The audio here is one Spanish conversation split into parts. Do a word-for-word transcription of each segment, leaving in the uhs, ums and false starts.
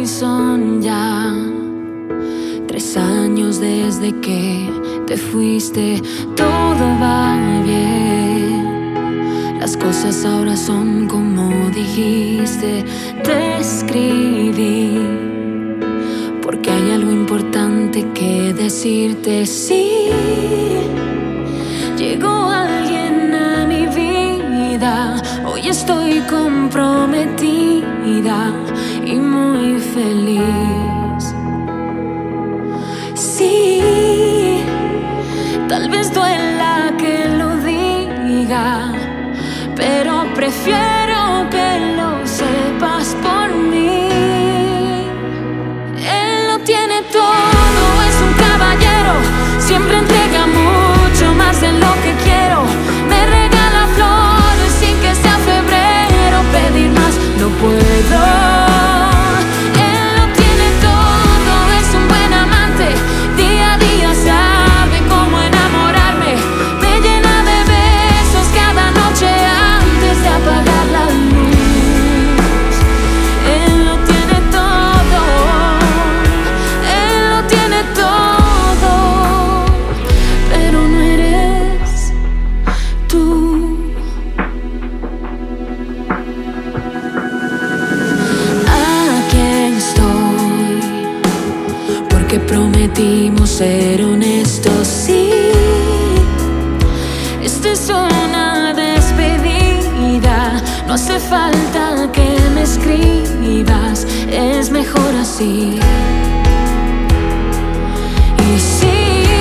hoy son ya tres años desde que te fuiste. Todo va bien, las cosas ahora son como dijiste. Te escribí porque hay algo importante que decirte. Sí, llegó alguien a mi vida, hoy estoy comprometida y muy feliz. Sí, tal vez duela que lo diga, pero prefiero que lo sepas por mí. Él lo tiene todo, es un caballero, siempre entrega mucho más de lo que quiero. Me regala flores sin que sea febrero, pedir más no puedo. Él lo tiene todo, es un buen amante, día a día sabe cómo enamorarme. Me llena de besos cada noche antes de apagar la luz. Él lo tiene todo, él lo tiene todo, pero no eres tú. Aquí estoy, porque prometimos ser honestos. Sí, esta es una despedida, no hace falta que me escribas, es mejor así. Y sí,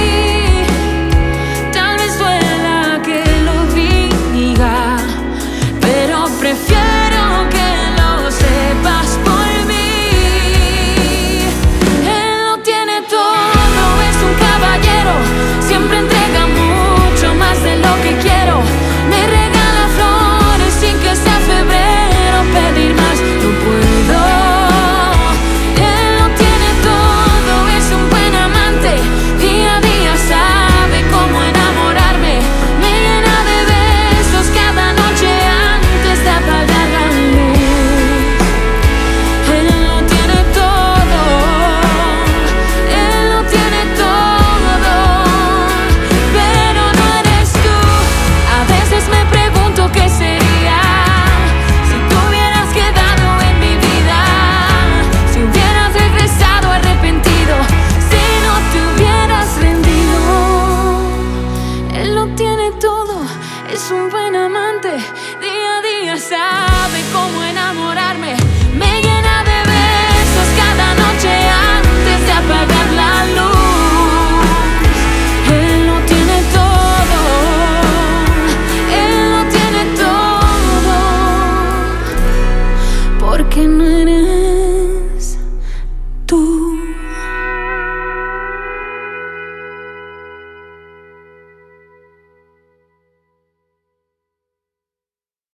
tal vez duela que lo diga, pero prefiero que lo sepas por mí. Él lo tiene todo, es un caballero, siempre entrega mucho más de lo que quiero. Me regala flores sin que sea febrero, pedir más no puedo. Él lo tiene todo, es un buen amante, día a día sabe cómo enamorarme. Me llena de besos cada noche antes de apagar la luz. Él lo tiene todo, él lo tiene todo, pero no eres tú. A veces me pregunto qué sería si tú hubieras quedado en mi vida, si hubieras regresado arrepentido, si no te hubieras rendido. Él lo tiene todo, es un buen amante, día a día sabe cómo enamorar.